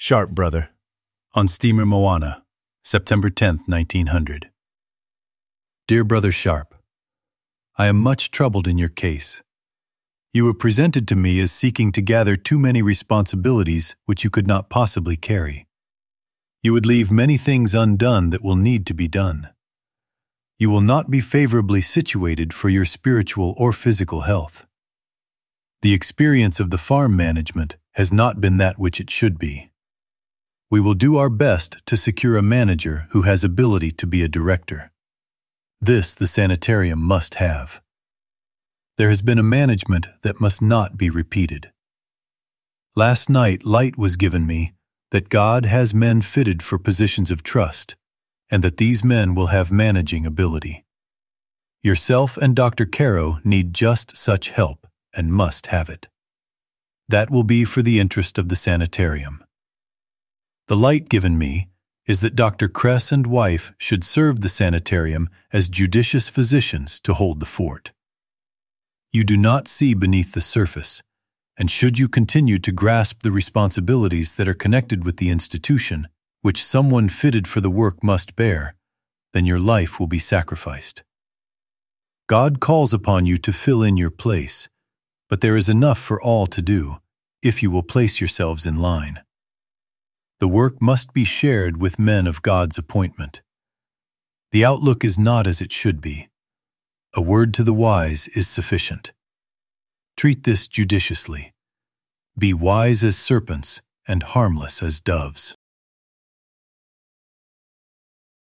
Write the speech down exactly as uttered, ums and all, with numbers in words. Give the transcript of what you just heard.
Sharp, brother. On steamer Moana, September tenth, nineteen hundred. Dear Brother Sharp, I am much troubled in your case. You were presented to me as seeking to gather too many responsibilities which you could not possibly carry. You would leave many things undone that will need to be done. You will not be favorably situated for your spiritual or physical health. The experience of the farm management has not been that which it should be. We will do our best to secure a manager who has ability to be a director. This the sanitarium must have. There has been a management that must not be repeated. Last night light was given me that God has men fitted for positions of trust, and that these men will have managing ability. Yourself and Doctor Caro need just such help and must have it. That will be for the interest of the sanitarium. The light given me is that Doctor Kress and wife should serve the sanitarium as judicious physicians to hold the fort. You do not see beneath the surface, and should you continue to grasp the responsibilities that are connected with the institution, which someone fitted for the work must bear, then your life will be sacrificed. God calls upon you to fill in your place, but there is enough for all to do, if you will place yourselves in line. The work must be shared with men of God's appointment. The outlook is not as it should be. A word to the wise is sufficient. Treat this judiciously. Be wise as serpents and harmless as doves.